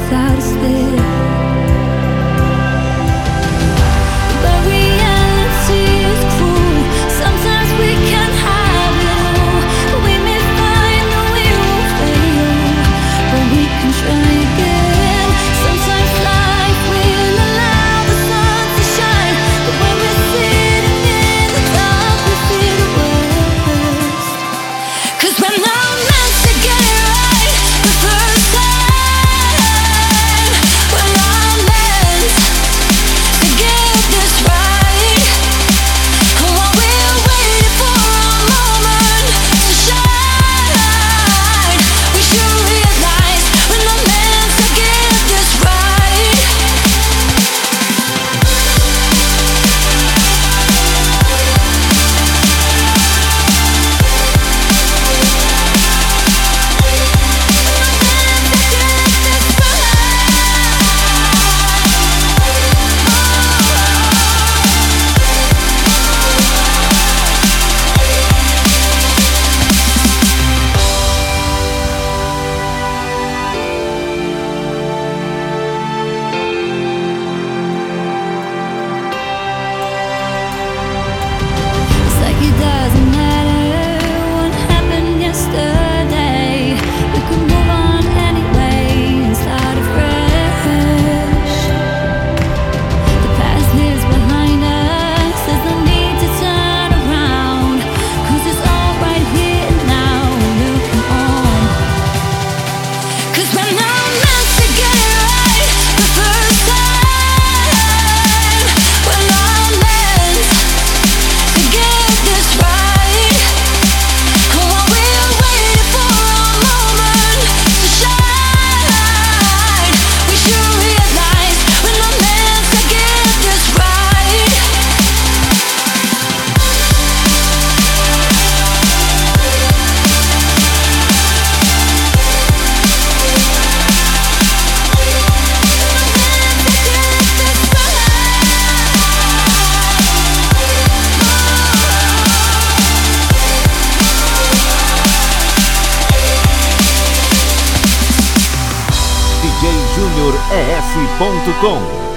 without a spit. But reality is cruel. Sometimes we can have it all. We may find that we will fail, but we can try again. Sometimes life will allow the sun to shine, but when we're sitting in the dark we feel the worst. 'Cause we're not meant to get it right the first time. We're not meant to get this right. And while we're waiting for our moment to shine, we should realize we're not meant to get this right. It's like it doesn't matter what happened yesterday. We could move on anyway and start afresh. The past lives behind us. There's no need to turn around, 'cause it's all right here and now. Looking on, 'cause we're not meant to get it right the first time. We're not meant to get this right. And while we're waiting for our moment to shine, we should realize we're not meant to get this right. DJJuniorES.com